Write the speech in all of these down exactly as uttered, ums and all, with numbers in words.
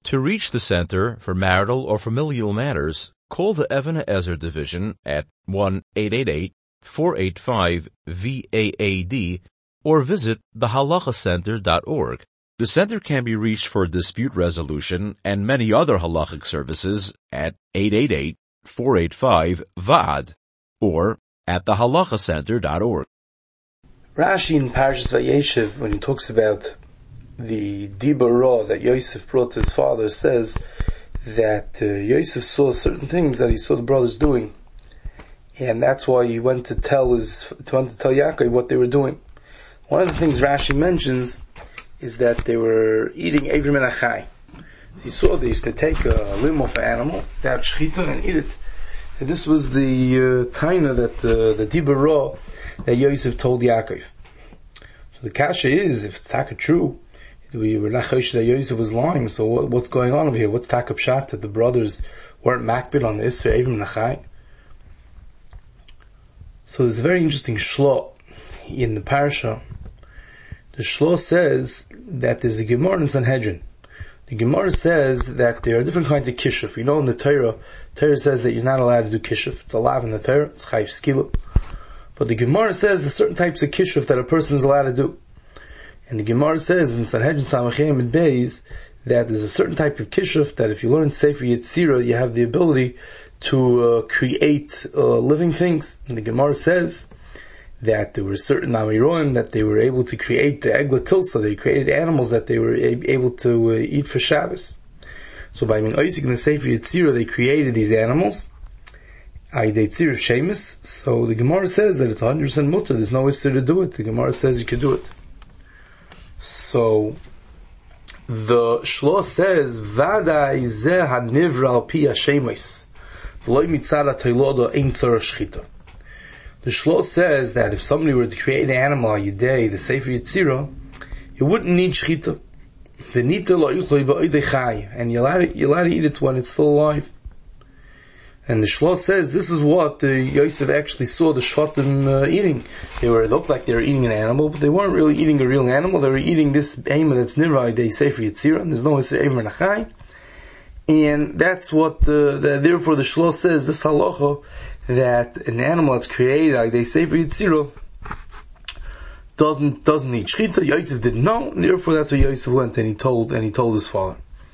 To reach the Center for Marital or Familial Matters, call the Even HaEzer Division at one eight eight eight, four eight five, V A A D or visit the halacha center dot org. The center can be reached for dispute resolution and many other halachic services at eight eight eight, four eight five, V A D or at the halacha center dot org. Rashi in Parshas Vayeshev, when he talks about the Dibur Ra that Yosef brought to his father, says that uh, Yosef saw certain things that he saw the brothers doing, and that's why he went to tell his, to went to tell Yaakov what they were doing. One of the things Rashi mentions is that they were eating Evrim and Achai. He saw they used to take a limb of an animal, they had shechita and eat it. And this was the uh, taina that uh, the Dibur Ra that Yosef told Yaakov. So the kasha is, if it's taka true, we were not chosh that Yosef was lying, so what, what's going on over here? What's taka pshat that the brothers weren't makbid on the Isser Evrim Nachai? So there's a very interesting shlo in the parasha. The shlo says that there's a Gemara in Sanhedrin. The Gemara says that there are different kinds of kishuf. You know in the Torah, Torah says that you're not allowed to do kishuf. It's allowed in the Torah, it's chayv skilu. But the Gemara says there's certain types of kishuf that a person is allowed to do. And the Gemara says in Sanhedrin Samachim and Beis that there's a certain type of kishuf that if you learn Sefer Yetzirah, you have the ability to uh, create uh, living things. And the Gemara says that there were certain Amiroim that they were able to create the Egla Tilsa. They created animals that they were able to uh, eat for Shabbos. So by Min Oisik in the Sefer Yetzirah, they created these animals. Aidei Tzir of Shemus. So the Gemara says that it's one hundred percent mutter. There's no issue to do it. The Gemara says you can do it. So the shlo says Vadai zeh hanivra al pi hashemis v'loy mitzad ha'toiloda ein tzarach shchita. The shlo says that if somebody were to create an animal on Yidei, the Sefer Yetzirah, you wouldn't need shchita. V'nita lo yuchloi ba'odei chai, and you're allowed, you're allowed to eat it when it's still alive. And the shlo says this is what the Yosef actually saw the Shvatim uh, eating. They were, it looked like they were eating an animal, but they weren't really eating a real animal. They were eating this behemoth that's nirvai they Sefer Yetzirah, and there's no Eivrim Nachai. And that's what, uh, the, therefore the shlo says, this halacha, that an animal that's created like they Sefer Yetzirah doesn't, doesn't need shchita. Yosef didn't know, and therefore that's where Yosef went and he told, and he told his father.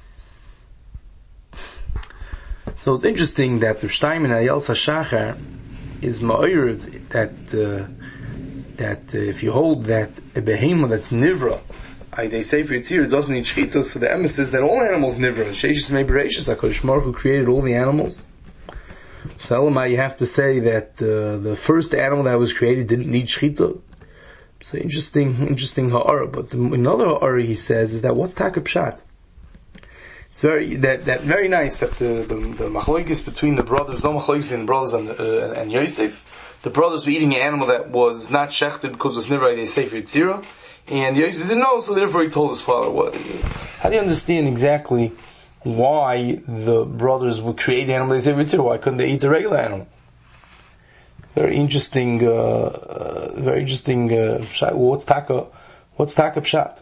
So it's interesting that the Shtayim and Ayel Sashachar is ma'ored that uh, that uh, if you hold that a behemoth that's nivra, they say for Yitzir, it doesn't need shchita, so the emes is that all animals nivra. Sheishis may bereshis, HaKadosh Baruch Hu created all the animals. So Elamai, you have to say that uh, the first animal that was created didn't need shchita. So interesting, interesting ha'ara. But the, another ha'ara he says is that what's taka pshat? It's very that that very nice that the the, the machlokes between the brothers, no machlokes between the brothers and uh, and Yosef. The brothers were eating an animal that was not shechted because it was nivra they Sefer Yetzirah, and Yosef didn't know, so therefore he told his father. What? How do you understand exactly why the brothers would create animals they Sefer Yetzirah? Why couldn't they eat the regular animal? Very interesting. Uh, uh, very interesting. Uh, what's taka? What's taka pshat?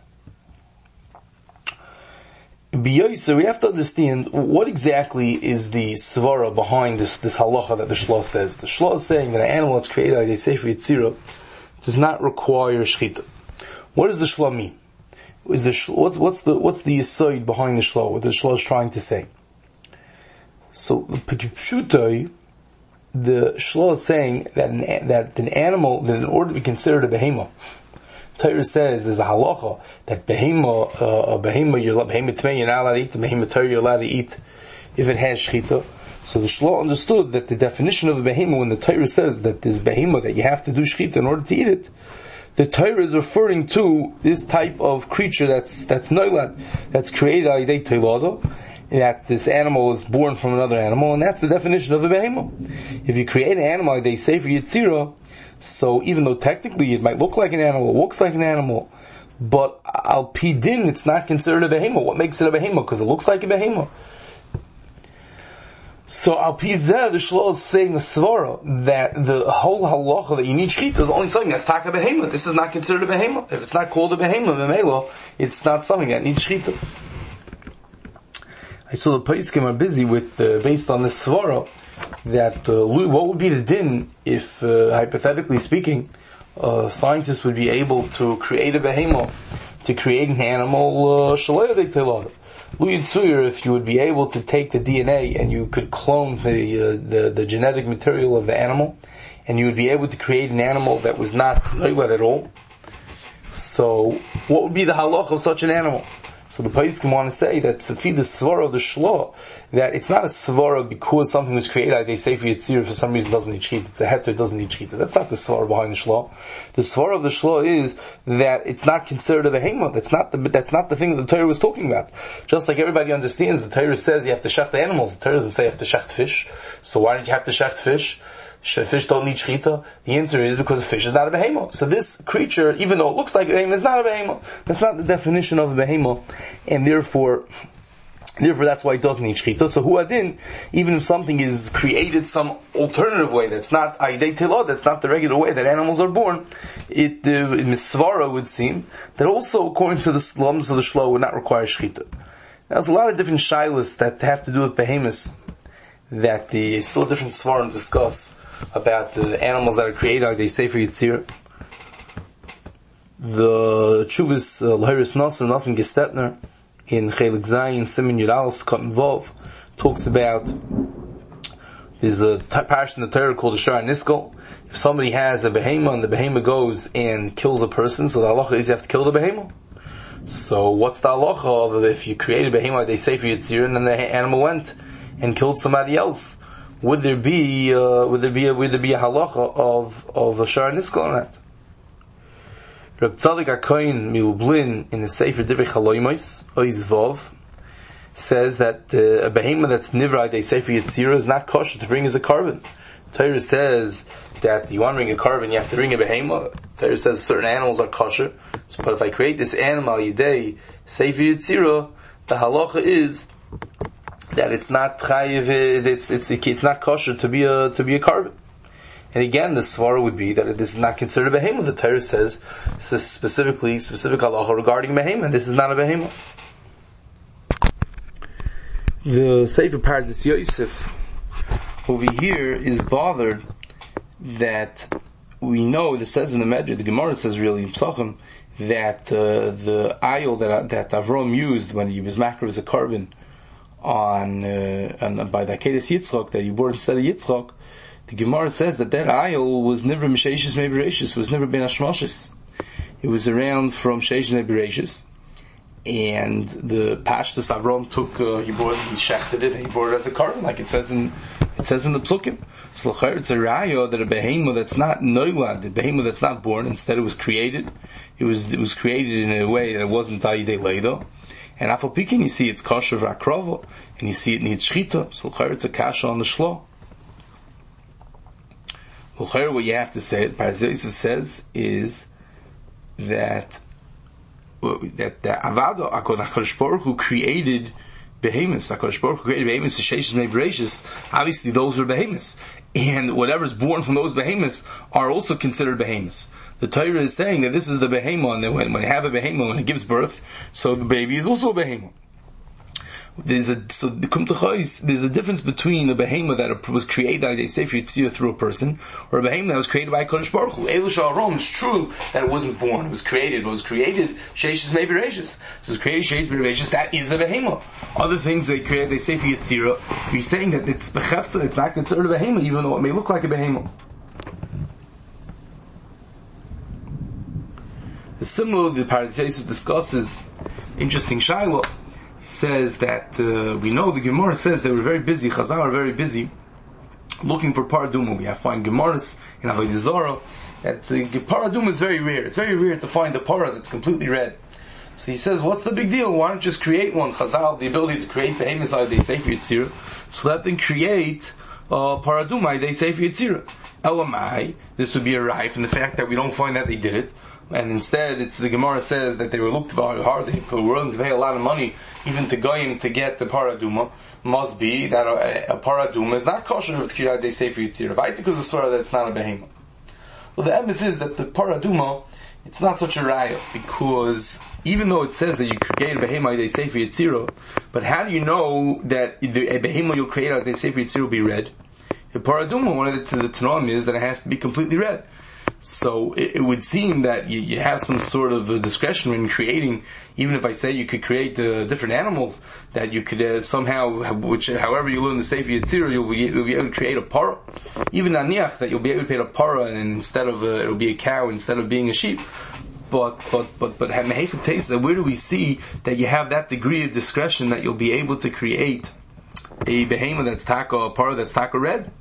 So we have to understand what exactly is the svara behind this, this halacha that the shlo says. The shlo is saying that an animal that's created like they say for Yetzirah does not require shchita. What does the shlo mean? Is the what's what's the what's the yesod behind the shlo? What the shlo is trying to say? So the pshutai, the shlo is saying that an, that an animal that in order to be considered a behemoth, Torah says there's a halacha that behema, uh, a behema, you're behema tmei, you're not allowed to eat. The behema Torah, you're allowed to eat if it has shchita. So the shlo understood that the definition of a behema, when the Torah says that this behema that you have to do shchita in order to eat it, the Torah is referring to this type of creature that's that's noilad, that's created al yidei toilado, that this animal is born from another animal, and that's the definition of a behema. If you create an animal like they say for Yetzirah, so even though technically it might look like an animal, it looks like an animal, but al pi din it's not considered a behema. What makes it a behema? Because it looks like a behema. So al pi zeh, the shlo is saying the svara that the whole halacha that you need shchita is only something that's taka behema. This is not considered a behema. If it's not called a behema, memelo, it's not something that needs shchita. I saw the Paiskim are busy with, uh, based on this svara, that uh, what would be the din if, uh, hypothetically speaking, a scientist would be able to create a behemoth, to create an animal, uh, if you would be able to take the D N A and you could clone the, uh, the, the genetic material of the animal, and you would be able to create an animal that was not noilad at all. So, what would be the halach of such an animal? So the Paiskim want to say that Safi, the svara of the shlo, that it's not a svara because something was created, they say for Yitzir, for some reason doesn't need shechita. It's a heter, doesn't need shechita. That's not the svara behind the shlo. The svara of the shlo is that it's not considered a behemoth. That's not the, that's not the thing that the Torah was talking about. Just like everybody understands, the Torah says you have to shecht animals. The Torah doesn't say you have to shecht fish. So why don't you have to shecht fish? Fish don't need shechita. The answer is because a fish is not a behemoth. So this creature, even though it looks like a behemoth, is not a behemoth. That's not the definition of a behemoth, and therefore, therefore that's why it doesn't need shechita. So huadin, even if something is created some alternative way, that's not aidei tilot, that's not the regular way that animals are born, it, uh, misvara would seem, that also according to the slums of the shlo would not require shechita. Now there's a lot of different shilas that have to do with behemoths, that the, still different svarim discuss about uh, animals that are created, like they say for Yitzir. The Chuvas L'Hiris Nassim, Nassim Gestetner, in Chelik Zayin, Simen Yud Aleph, Cotton Vov, talks about, there's a parish in the Torah called the Shar Niskal. If somebody has a behemoth and the behemoth goes and kills a person, so the halacha is you have to kill the behemoth. So what's the halacha of if you create a behemoth, they say for Yitzir, and then the animal went and killed somebody else? Would there be uh, would there be a, would there be a halacha of of a shar niskal on that? Reb Tzadik HaKohen Milublin in the Sefer Divrei Chaloimos Oiz Vov says that uh, a behemoth that's nivra they say for Yitzira is not kosher to bring as a carbon. Torah says that you want to bring a carbon, you have to bring a behemoth. Torah says certain animals are kosher, so, but if I create this animal yidei say for Yitzira, the halacha is that it's not chayiv, it's it's it's not kosher to be a to be a carbon. And again, the svara would be that this is not considered a behemoth. The Torah says specifically specific halacha regarding behemoth. This is not a behemoth. The Sefer Pardes Yosef over here is bothered that we know it says in the Medrash, the Gemara says really in Psachim that uh, the ayil that that Avram used when he was makar as a carbon on, uh, on by the Akedes Yitzchak that you bore instead of Yitzchak, the Gemara says that that ayil was never Misheishis Mebereshis, was never Ben Hashmashis. It was around from Sheish Mebereshis, and the Pashtus Avram took, uh, he brought, he shechted it, he brought it as a carbon, like it says in, it says in the Psukim. So it's a raya that a behemoth that's not noilad, a behemoth that's not born, instead it was created. It was, it was created in a way that it wasn't Ayidei Leido. And afal pikin, you see it's kosher v'akrova, and you see it needs shchita. So it's a kasha on the shlo. What you have to say, Pardes Yosef says, is that that the Avado HaKadosh Baruch Hu created behemoths. HaKadosh Baruch Hu created behemoths, Sheshis and Bereishis. Obviously, those are behemoths, and whatever's born from those behemoths are also considered behemoths. The Torah is saying that this is the behemoth, and that when, when you have a behemoth, when it gives birth, so the baby is also a behemoth. There's a so there's a difference between a behemoth that was created by the Sefer Yitzir through a person, or a behemoth that was created by Kodesh Baruch Hu. Elu Sha'arom, it's true that it wasn't born; it was created. It was created Sheishis Mebereshis. So it was created Sheishis Mebereshis. That is a behemoth. Other things they create, they Sefer Yitzira. If you're saying that it's bechefza, it's not considered a behemoth, even though it may look like a behemoth. The similar, the Pardes Yosef discusses interesting Shiloh. Says that uh, we know the Gemara says they were very busy. Chazal are very busy looking for paraduma. We have find Gemaras in Avodah Zarah that uh, paraduma is very rare. It's very rare to find a para that's completely red. So he says, what's the big deal? Why don't you just create one? Chazal, the ability to create behemoths, they say for Yitzira. So let them create uh, paraduma. They say for Yitzira. Elamai, this would be a rife, and the fact that we don't find that they did it. And instead, it's the Gemara says that they were looked very hard. They were willing to pay a lot of money, even to Goyim, to get the paraduma. Must be that a, a paraduma is not kosher if it's kiriyah they say for Yitzir. I think it was a swear that it's not a behemoth. Well, the emphasis is that the paraduma, it's not such a raya, because even though it says that you create a behema they say for Yitziro, but how do you know that the, a behema you'll create out they say for Yitziro will be red? The paraduma, one of the, the Tanaim is that it has to be completely red. So it, it would seem that you, you have some sort of a discretion when creating, even if I say you could create uh, different animals, that you could uh, somehow, which however you learn the Sefer Yetzirah, you'll be, you'll be able to create a para. Even aniach, that you'll be able to create a para, and instead of a, it'll be a cow instead of being a sheep. But but but but where do we see that you have that degree of discretion that you'll be able to create a behemoth that's taka, a para that's taka red?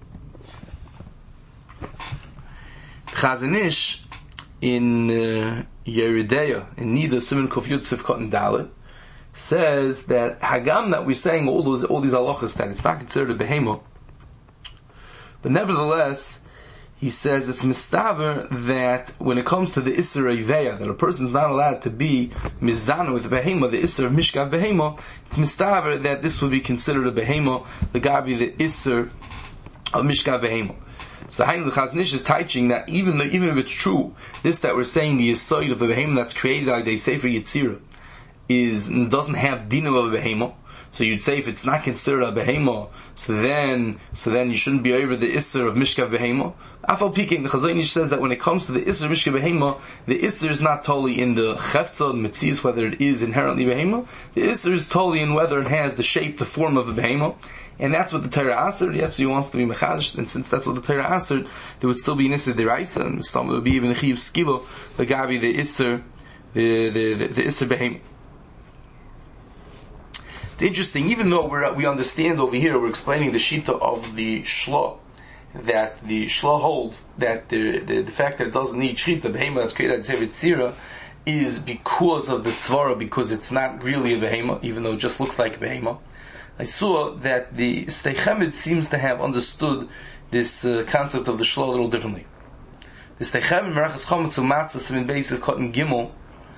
Chazon Ish in uh, Yeridea in Nida Simon Kuf Yud Sifkot and Dalet says that Hagam that we're saying all those all these halachas that it's not considered a behemoth, but nevertheless he says it's mistaver that when it comes to the Isser Iveya, that a person is not allowed to be mizana with a behemoth, the Isser of Mishkav behemoth, it's mistaver that this would be considered a behemoth, the Gabi the Isser of Mishkav behemoth. So Hainu the Chazon Ish is teaching that even though, even if it's true, this that we're saying the Yesod of a behemoth that's created like they say for Yitzira is doesn't have dinim of a behemoth. So you'd say if it's not considered a behemoth, so then so then you shouldn't be over the Isser of Mishkav behemoth. Afal Piking, the Chazon Ish says that when it comes to the Isser of Mishkav behemoth, the Isser is not totally in the Chefza, the Metzias, whether it is inherently behemoth. The Isser is totally in whether it has the shape, the form of a behemoth. And that's what the Torah answered. Yes, he wants to be mechadish, and since that's what the Torah answered, there would still be an Isser deraisa, and some would be even a chiv skilo, the Gabi, the Isser, the the the, the Isser behemoth. It's interesting, even though we we understand over here, we're explaining the shita of the shlo, that the shlo holds that the the, the fact that it doesn't need shita, the behemoth that's created at Sefer Tzira, is because of the svara, because it's not really a behemoth, even though it just looks like a behemoth. I saw that the Sdei Chemed seems to have understood this uh, concept of the shlo a little differently. The Sdei Chemed Merachas Chometz Umatzah in Beis Cotton Gimel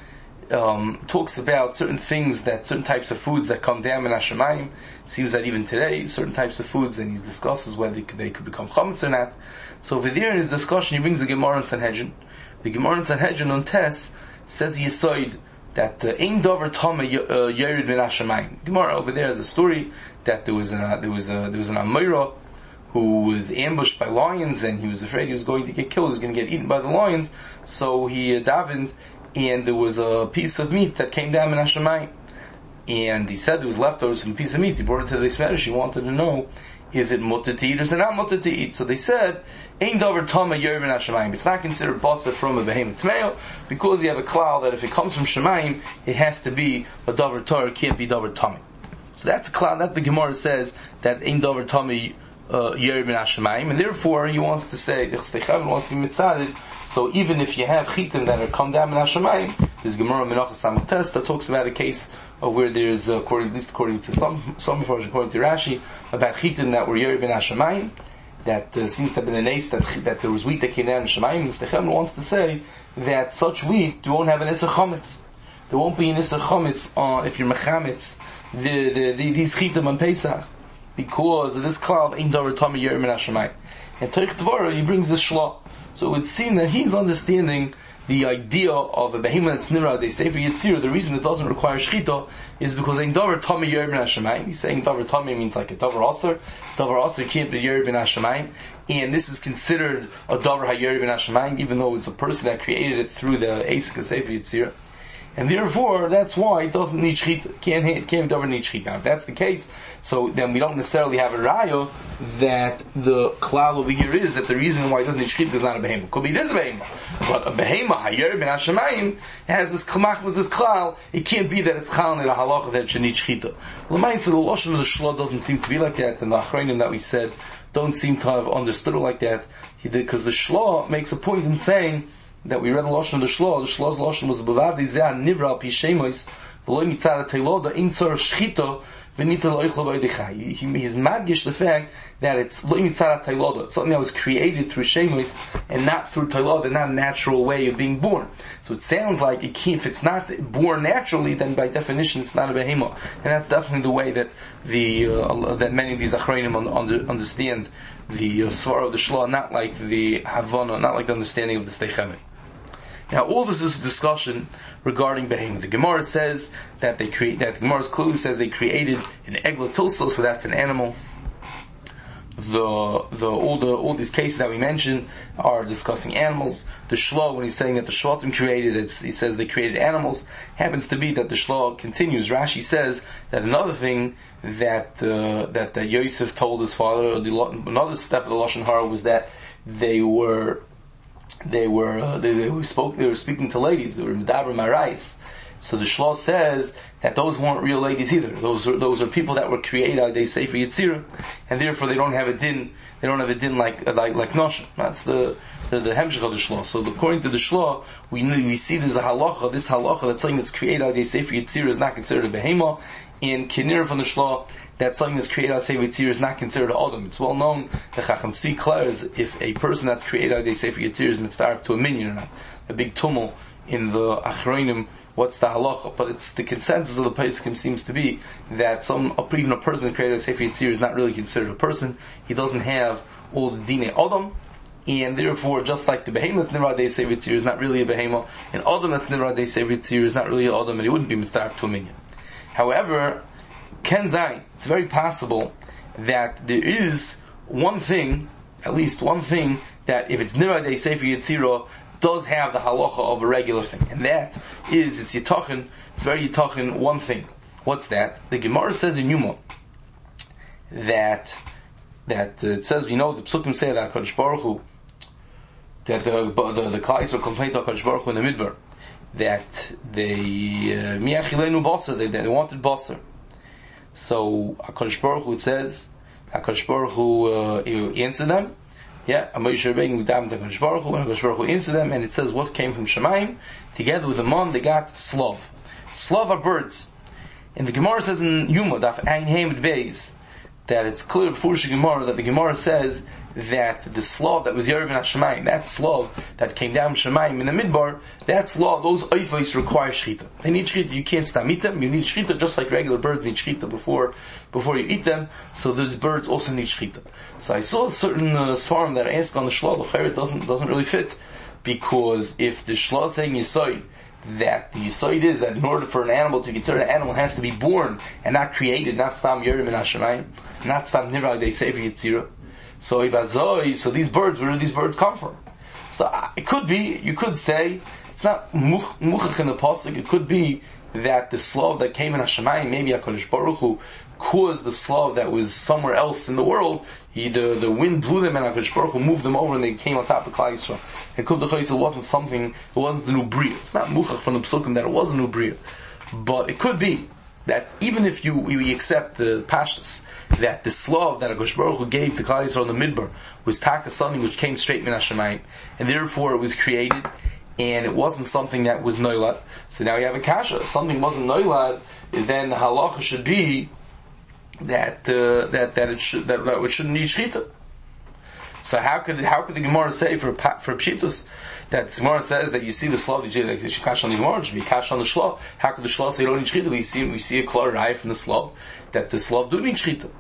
um, talks about certain things, that certain types of foods that come down in Hashemayim. It seems that even today, certain types of foods, and he discusses whether they could, they could become chometz or not. So over there in his discussion, he brings the Gemara in Sanhedrin. The Gemara in Sanhedrin on Tes says Yesod that Ein Dover Tama Yerid Min Hashemayim. Gemara over there has a story that there was a, there was a, there was an Amira who was ambushed by lions, and he was afraid he was going to get killed, he was going to get eaten by the lions. So he uh, davened, and there was a piece of meat that came down in Hashemayim, and he said there was leftovers from a piece of meat. He brought it to the Ismerish. He wanted to know, is it mutter to eat or is it not mutter to eat? So they said, Ein Dover Tama Yerid Min Hashemayim. It's not considered basa from a behemoth tmeo, because you have a cloud that if it comes from Shemayim, it has to be a Dover Torah, it can't be Dover Tama. So that's a cloud that the Gemara says that Ein Dover Tama Yerid Min Hashemayim, and therefore he wants to say, the Sdei Chemed wants to be mitzadid. So even if you have chitim that are come down in Hashemayim, there's Gemara Menachos Samach Tes that talks about a case of where there's, uh, according, at least according to some some version, according to Rashi, about chitim that were Yerid Min Hashemayim, that uh, seems to have been an ace that that there was wheat that came down in Shemayim. And Sdei Chemed wants to say that such wheat you won't have an Isser Chometz. There won't be an Isser Chometz uh, if you're mechametz the, the, the these chitim on Pesach, because of this cloud Ein Dover Tama Yerid Min Hashemayim. And Torich Dvorah, he brings this shlo. So it would seem that he's understanding the idea of a behemoth that's nira, they say for Yitzira, the reason it doesn't require shchita is because ein davar tami yerid ben hashemayim. He's saying davar tami means like a davar aser. Davar aser can't be yerid ben hashemayim, and this is considered a davar hayerid ben hashemayim, even though it's a person that created it through the Asik Sefer Yitzira. And therefore, that's why it doesn't need shchita. Can't can't ever need shchita. If that's the case, so then we don't necessarily have a raya that the klal over here is that the reason why it doesn't need shchita is not a behemoth. Could be it is a behemoth, but a behemoth hayer ben hashemayim has this klamach with this klal. It can't be that it's chal in a halacha that it should need shchita. L'mayis the lashon of the shlo doesn't seem to be like that, and the achronim that we said don't seem to have understood it like that. He did because the shlo makes a point in saying that we read the lashon of the shlo. The shlo's lashon was b'vadi zeh nivra al pi shemois v'lo mitzad teloda in tzor shchita v'nita loichlo b'ydichai. He's madgish the fact that it's lo mitzad teloda, something that was created through shemois and not through teloda, not a natural way of being born. So it sounds like it can't, if it's not born naturally, then by definition it's not a behemoth. And that's definitely the way that the uh, that many of these achronim under, understand the uh, svara of the shlo, not like the havana, not like the understanding of the Sdei Chemed. Now, all this is a discussion regarding behemoth. The Gemara says that they create, that the Gemara clearly says they created an egla tilso, so that's an animal. The, the, all the, all these cases that we mentioned are discussing animals. The Shlo, when he's saying that the Shvatim created, it's, he says they created animals, happens to be that the Shlo continues. Rashi says that another thing that, uh, that, that Yosef told his father, the, another step of the Lashon Hara was that they were, they were, uh, they, they were spoke, they were speaking to ladies, they were Medaber Marais. So the Shlo says that those weren't real ladies either. Those are, those are people that were created, they say, for Yitzira, and therefore they don't have a din, they don't have a din like, like, like Nosha. That's the, the, the Hemshech of the Shlo. So according to the Shlo, we we see there's a halacha, this halacha, that something that's created, they say, for Yitzira is not considered a behema. In Kinir from the Shlo, that something that's created, they say, for Yitzira is not considered a Adam. It's well known, the Chacham Tzvi declares, if a person that's created, they say, for Yitzira is mitzvah to a minion or not. A big tumult in the Achronim, what's the halacha? But it's the consensus of the Pesachim seems to be that some, even a person that's created as Sefer Yitzir is not really considered a person. He doesn't have all the Dinei Adam, and therefore, just like the behemoth that's Nirad Sefer Yitzir is not really a behemoth, and Adam that's Nirad Sefer Yitzir is not really an Adam, and he wouldn't be mitzvah to a minion. However, Ken Zayin, it's very possible that there is one thing, at least one thing, that if it's Nirad Sefer Yitzir, does have the halacha of a regular thing, and that is it's yitachin. It's very yitachin. One thing. What's that? The Gemara says in Yuma that that uh, it says, you know, the Psukim say that Hakadosh Baruch Hu, that the the the Klal Yisrael complained to Hakadosh Baruch Hu in the Midbar that they miachilenu basar, they they wanted basar. So Hakadosh Baruch Hu, it says Hakadosh Baruch Hu uh, he answered them. Yeah, and Moshe Rabbeinu davened to Hakadosh Baruch Hu, and Hakadosh Baruch Hu answered them, and it says what came from Shemaim, together with the Mon, they got Slav. Slav are birds. And the Gemara says in Yuma, Daf Ein Hamed Beis, that it's clear before the Gemara that the Gemara says that the Slav that was Yerev in Shemaim, that Slav that came down Shemaim in the Midbar, that Slav, those Oifais require Shechita. They need Shechita, you can't stam eat them, you need Shechita just like regular birds need Shechita before, before you eat them, so those birds also need Shechita. So I saw a certain uh, svarm that I asked on the Shlo, the it doesn't, doesn't really fit, because if the Shlo is saying Yisoid, that the Yisoid is that in order for an animal to be considered an animal, it has to be born and not created, not Stam Yerim in Hashemayim, not Stam Nirag they say for Yitzira. So Ibazoi, so these birds, where do these birds come from? So uh, it could be, you could say, it's not muchach in the pasuk, it could be that the Slav that came in Hashemayim, maybe HaKadosh Baruch Hu caused the Slav that was somewhere else in the world, he, the, the wind blew them and HaKadosh Baruch Hu moved them over and they came on top of Klal Yisrael. And Kul D'Chayis, it wasn't something, it wasn't the new bria. It's not muchach from the psukim that it was a new bria. But it could be that even if you, we accept the pashtus, that the Slav that HaKadosh Baruch Hu gave to Klal Yisrael in the Midbar was taka something which came straight min Hashemayim, and therefore it was created, and it wasn't something that was noilad. So now you have a kasha. If something wasn't noilad, is then the halacha should be that uh, that that it should that, that it shouldn't need shechita. So how could how could the Gemara say for for pshitus that the Gemara says that you see the slav, you like should kash on the Gemara, should be kash on the shlav? How could the shlav say you don't need shechita? We see we see a clear eye from the slav that the slav do need shechita.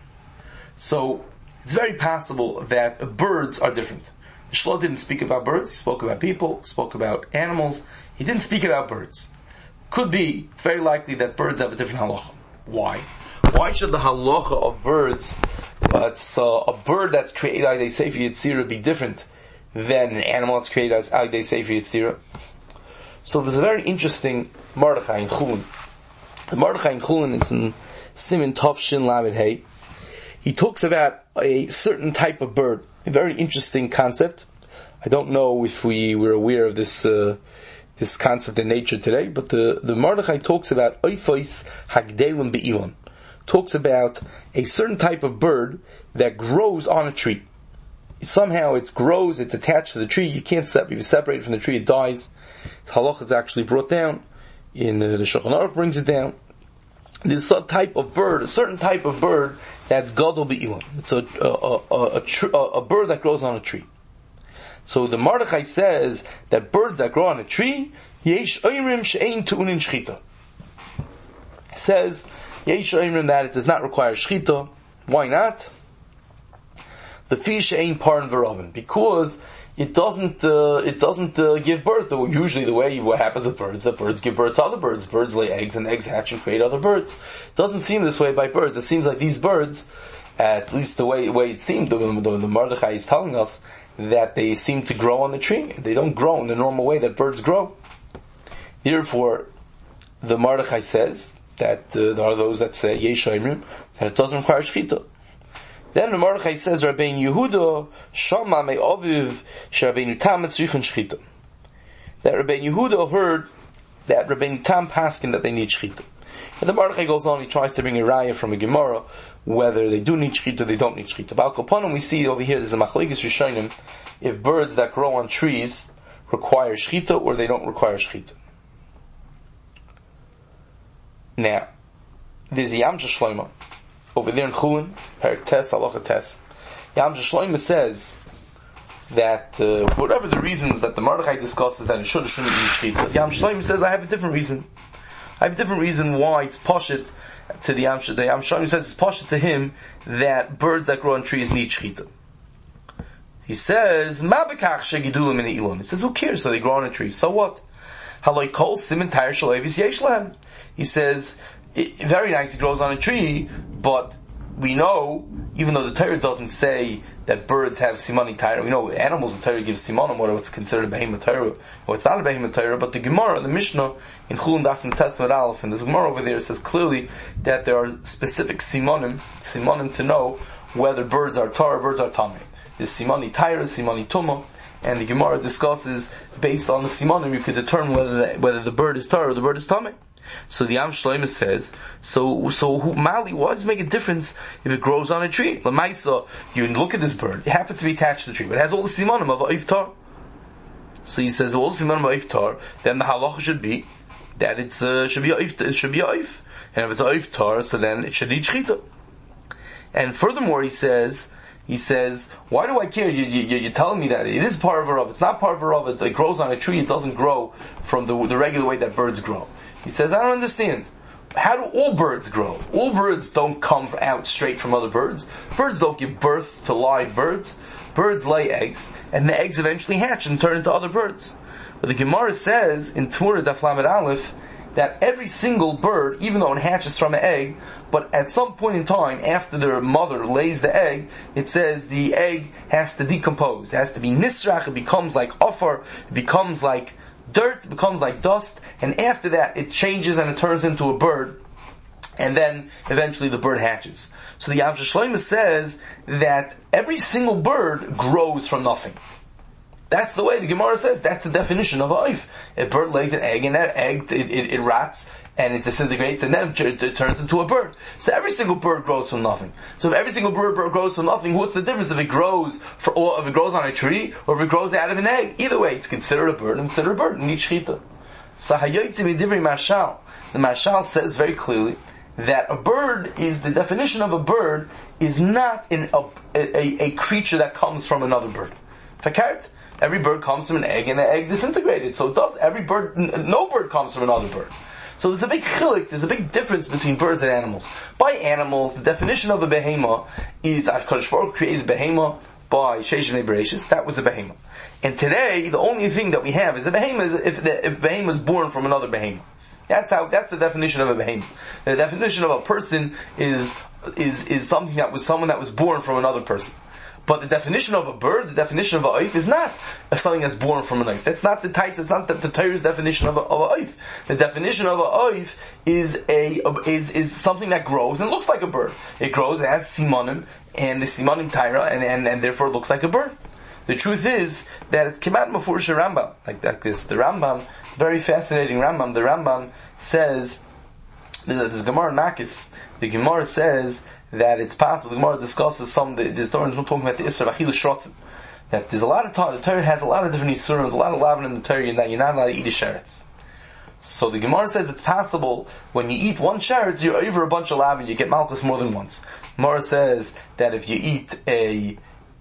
So it's very possible that birds are different. The Shlo didn't speak about birds, he spoke about people, spoke about animals, he didn't speak about birds. Could be, it's very likely that birds have a different halacha. Why? Why should the halacha of birds, uh, it's, uh, a bird that's created Aydei Sefer Yetzirah be different than an animal that's created as Aydei Sefer Yetzirah? So there's a very interesting Mordechai in Chulun. The Mordechai in Chulun is in Siman Tov Shin Lamed Hey. He talks about a certain type of bird, a very interesting concept. I don't know if we were aware of this uh, this concept in nature today, but the, the Mordechai talks about Oifos Hagdelim Be'ilon. Talks about a certain type of bird that grows on a tree. Somehow it grows, it's attached to the tree, you can't separate, if you separate it from the tree it dies. Halach is actually brought down, in uh, the Shulchan Aruch brings it down. There's a type of bird, a certain type of bird that's Gadol Be'ilon. It's a, a, a, a, tr- a, a bird that grows on a tree. So the Mordechai says that birds that grow on a tree, Yesh Oyrim She'ein Tu'unin Shchita. He says, Yesh Oyrim that it does not require Shchita. Why not? The fish ain't Paran V'Rovin. Because it doesn't uh, it doesn't uh, give birth. Usually the way what happens with birds, that birds give birth to other birds. Birds lay eggs, and eggs hatch and create other birds. It doesn't seem this way by birds. It seems like these birds, at least the way, way it seemed, the, the, the Mordechai is telling us, that they seem to grow on the tree. They don't grow in the normal way that birds grow. Therefore, the Mordechai says that uh, there are those that say, Yesh Oimrim, that it doesn't require shechita. Then the Mordechai says, Rabbeinu Yehuda, Shama me Aviv, Rabbeinu Tam etzrichen shechita. That Rabbeinu Yehuda heard that Rabbeinu Tam paskin that they need shechita. And the Mordechai goes on, he tries to bring a raya from a Gemara, whether they do need shechita, they don't need shechita. But Al Kapanim, we see over here, there's a machlekes rishonim, if birds that grow on trees require shechita or they don't require shechita. Now, there's a Yamsha Shloima over there in Chulin, Perik Tes, Halacha Tes. Yamsha Shloima says that uh, for whatever the reasons that the Mordechai discusses that it should or shouldn't need shechita, Yamsha Shloima says I have a different reason. I have a different reason why it's poshut to the Yamsha. The Yamsha Shloima says it's poshut to him that birds that grow on trees need shechita. He says, Ma bekach shegidulim in the ilum. He says, who cares? So they grow on a tree. So what? Haloi kol simin tayr shalevis yesh lehem. He says, it, very nice, it grows on a tree, but we know, even though the Torah doesn't say that birds have simani Torah, we know animals, the Torah gives simanim, what's considered a behemoth Torah, or it's not a behemoth Torah, but the Gemara, the Mishnah, in Chulun Daf and Tes Aleph, and the Gemara over there says clearly that there are specific simanim, simanim to know whether birds are Torah, birds are Tameh. There's simani Torah, simani Tumah, and the Gemara discusses, based on the simanim, you could determine whether the, whether the bird is Torah or the bird is Tameh. So the Am Shloima says, so, so, who, Mali, why does it make a difference if it grows on a tree? Lamaisa, you look at this bird, it happens to be attached to the tree, but it has all the simanim of iftar. So he says, all the simanim of iftar, then the halacha should be, that it's, uh, should be a iftar, it should be a if. And if it's a iftar, so then it should need shechita. And furthermore, he says, he says, why do I care? You, you, you're telling me that it is part of a rav, it's not part of a rav, it grows on a tree, it doesn't grow from the, the regular way that birds grow. He says, I don't understand. How do all birds grow? All birds don't come out straight from other birds. Birds don't give birth to live birds. Birds lay eggs, and the eggs eventually hatch and turn into other birds. But the Gemara says, in Torah Daf Lamed Aleph, that every single bird, even though it hatches from an egg, but at some point in time, after their mother lays the egg, it says the egg has to decompose. It has to be nisrach, it becomes like offer, it becomes like dirt, becomes like dust, and after that it changes and it turns into a bird, and then eventually the bird hatches. So the Yamsha Shloima says that every single bird grows from nothing. That's the way the Gemara says, that's the definition of a oif. A bird lays an egg, and that egg, it, it, it rots, and it disintegrates, and then it, it turns into a bird. So every single bird grows from nothing. So if every single bird grows from nothing, what's the difference if it grows for, or if it grows on a tree, or if it grows out of an egg? Either way, it's considered a bird, and considered a bird, and needs shechita. So Hayoytzi Midivri Marshal, the Marshal says very clearly that a bird is, the definition of a bird is not in a, a, a creature that comes from another bird. Fakart? Every bird comes from an egg, and the egg disintegrated. So it does. Every bird, no bird comes from another bird. So there's a big chilik, there's a big difference between birds and animals. By animals, the definition of a behema is, HaKadosh Baruch Hu created behema by Sheish Bnei Bereshis. That was a behema. And today, the only thing that we have is a behema is if the if behema is born from another behema. That's how. That's the definition of a behema. The definition of a person is is is something that was someone that was born from another person. But the definition of a bird, the definition of a oif, is not something that's born from an oif. That's not the types. It's not the, the Torah's definition of a, of a oif. The definition of a oif is a is is something that grows and looks like a bird. It grows and has simanim, and the simanim Torah, and, and and therefore it looks like a bird. The truth is that it came out in Mefurish Rambam like that. This the Rambam, very fascinating Rambam. The Rambam says, there's Gemara Nakis. The Gemara says that it's possible. The Gemara discusses some. The Torah is not talking about the Isra of Achil Shrotzim. That there's a lot of the Torah has a lot of different Isurim, a lot of lavin in the Torah, and that you're not allowed to eat a sheretz. So the Gemara says it's possible when you eat one sheretz, you're over a bunch of lavin, you get malchus more than once. Gemara says that if you eat a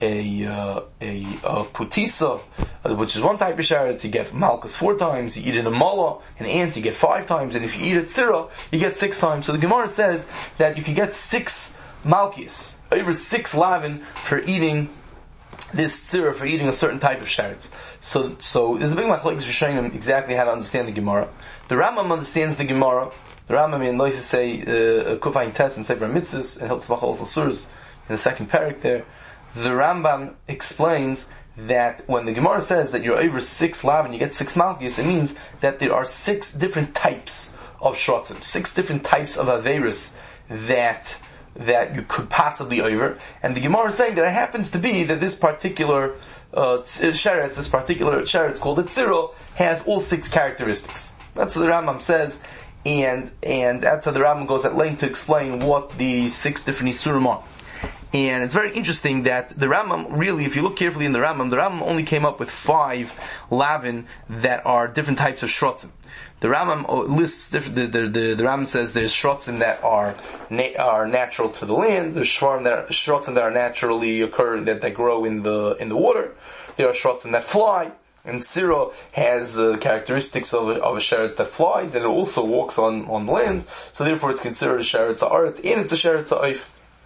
a uh, a, a putisa, uh, which is one type of sheretz, you get malchus four times. You eat it in a mala, an ant, you get five times, and if you eat it tzira, you get six times. So the Gemara says that you can get six malchus, over six lavin for eating this tzira for eating a certain type of sheretz. So, so there's a big machlokes Rishonim exactly how to understand the Gemara. The Rambam understands the Gemara. The Rambam in Lois say uh, Kufayin Tes and Sefer Mitzvahs and Hilchos Machal Suras in the second parak there. The Rambam explains that when the Gemara says that you're over six lav and you get six malchus, it means that there are six different types of shrotzim, six different types of averis that that you could possibly over. And the Gemara is saying that it happens to be that this particular uh, sheretz, this particular sheretz called a tziro, has all six characteristics. That's what the Rambam says, and and that's how the Rambam goes at length to explain what the six different isurim are. And it's very interesting that the Rambam, really, if you look carefully in the Rambam, the Rambam only came up with five lavin that are different types of shrotzim. The Rambam lists, the, the, the, the Rambam says there's shrotzim that are na- are natural to the land, there's shrotzim that, shrotzim that are naturally occur, that, that grow in the in the water, there are shrotzim that fly, and Siro has uh, characteristics of a, of a sheretz that flies, and it also walks on, on land, so therefore it's considered a sheretz ha'aretz, and it's a sheretz ha'oif.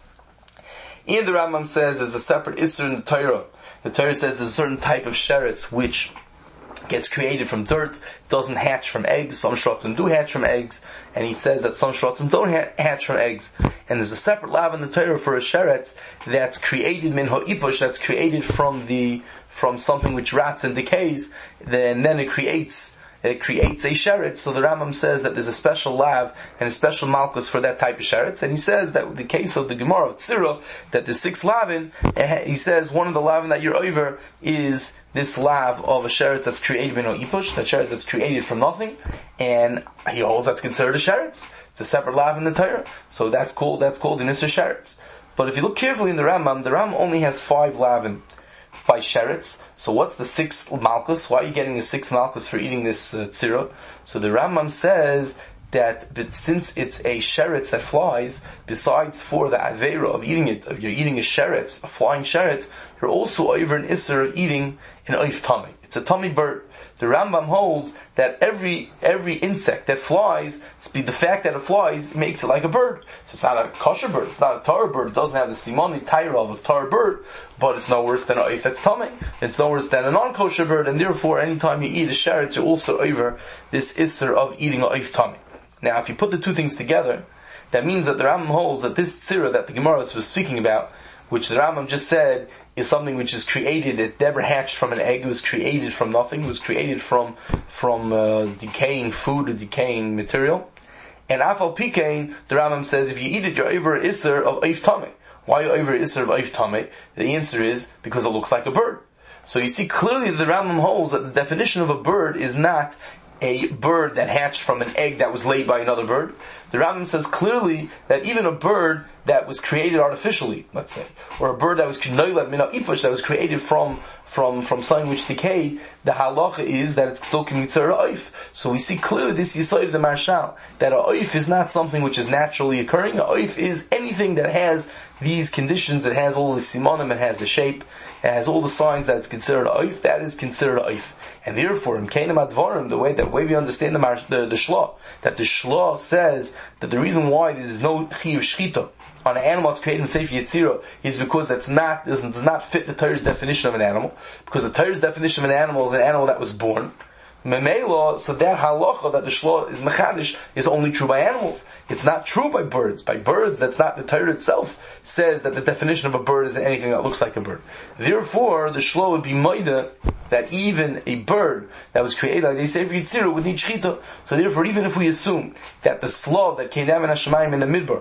And the Rambam says there's a separate Isser in the Torah. The Torah says there's a certain type of sheretz which gets created from dirt, doesn't hatch from eggs. Some shrotzim do hatch from eggs, and he says that some shrotzim don't ha- hatch from eggs. And there's a separate lav in the Torah for a sheretz that's created min ha'ipush, that's created from the from something which rots and decays, and then it creates it creates a sheretz. So the Rambam says that there's a special lav and a special malchus for that type of sheretz, and he says that with the case of the Gemara of Tzira, that the six lavin, he says one of the lavin that you're over is this lav of a sheretz that's created in ipush, that sheretz that's created from nothing, and he holds that's considered a sheretz. It's a separate lav in the Torah, so that's called that's called an Isser sheretz. But if you look carefully in the Rambam, the Rambam only has five lavin by sheretz. So what's the sixth malchus? Why are you getting a sixth malchus for eating this uh, tzira? So the Rambam says that but since it's a sheretz that flies, besides for the avera of eating it, of you're eating a sheretz, a flying sheretz, you're also over an isser of eating an oif tummy. It's a tummy bird. The Rambam holds that every every insect that flies, the fact that it flies makes it like a bird. So it's not a kosher bird, it's not a Torah bird, it doesn't have the simoni taira of a Torah bird, but it's no worse than a if it's tummy. It's no worse than a non-kosher bird, and therefore anytime you eat a sheretz, you're also over this isser of eating a oif tummy. Now if you put the two things together, that means that the Rambam holds that this tzira that the Gemara was speaking about, which the Rambam just said is something which is created, it never hatched from an egg, it was created from nothing, it was created from from uh, decaying food or decaying material. And Afal Pikein, the Rambam says, if you eat it, you're over Isser of Eif Tameh. Why are you over Isser of Eif Tameh? The answer is, because it looks like a bird. So you see clearly the Rambam holds that the definition of a bird is not a bird that hatched from an egg that was laid by another bird. The Rambam says clearly that even a bird that was created artificially, let's say, or a bird that was that was created from from from something which decayed, the halacha is that it's still considered a oif. So we see clearly this yisod of the Marshal that a oif is not something which is naturally occurring. A oif is anything that has these conditions. It has all the simonim, it has the shape, it has all the signs that it's considered a oif. That is considered a oif. And therefore, in Keinim Advarim, the way that way we understand the Mar- the, the Shla, that the Shla says that the reason why there is no chiyuv shchita on an animal that's created in Sefer Yetzirah is because that's not doesn't does not fit the Torah's definition of an animal. Because the Torah's definition of an animal is an animal that was born. Memela, so that halacha that the Shla is mechadish is only true by animals. It's not true by birds. By birds, that's not the Torah itself says that the definition of a bird is anything that looks like a bird. Therefore, the Shla would be moida that even a bird that was created like they say for Yitzirah would need shchita. So therefore, even if we assume that the slav that came down in Hashemayim in the Midbar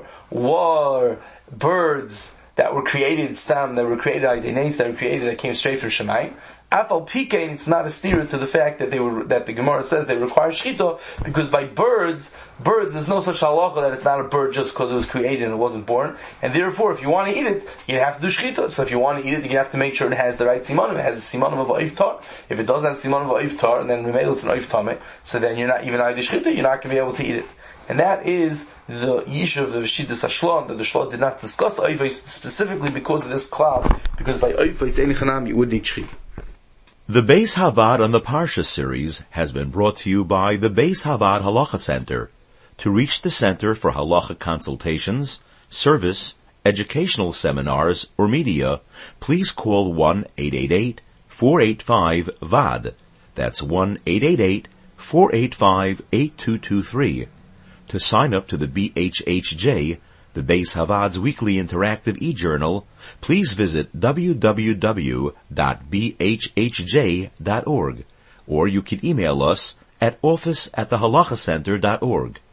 were birds that were created, stam, that were created like Denes, that were created that came straight from Shemayim, Afal Pikein, it's not a steer to the fact that they were that the Gemara says they require shchita, because by birds, birds there's no such halacha that it's not a bird just because it was created and it wasn't born, and therefore if you want to eat it, you have to do shchita. So if you want to eat it, you have to make sure it has the right simanim. It has a simanim of oif tar. If it doesn't have simanim of oif tar, then remember it's an oif tameh. So then you're not even either shchita, you're not going to be able to eat it. And that is the yishuv of the Shidduch Hashlam, that the Shla did not discuss oifos specifically because of this cloud, because by oifos ein chanam you would need shchita. The Beis Havad on the Parsha series has been brought to you by the Beis Havad Halacha Center. To reach the Center for Halacha consultations, service, educational seminars, or media, please call one eight eight eight, four eight five, V A D. That's one eight eight eight, four eight five, eight two two three. To sign up to the B H H J, the Beis Havad's weekly interactive e-journal, please visit w w w dot b h h j dot org, or you can email us at office at the halacha center dot org.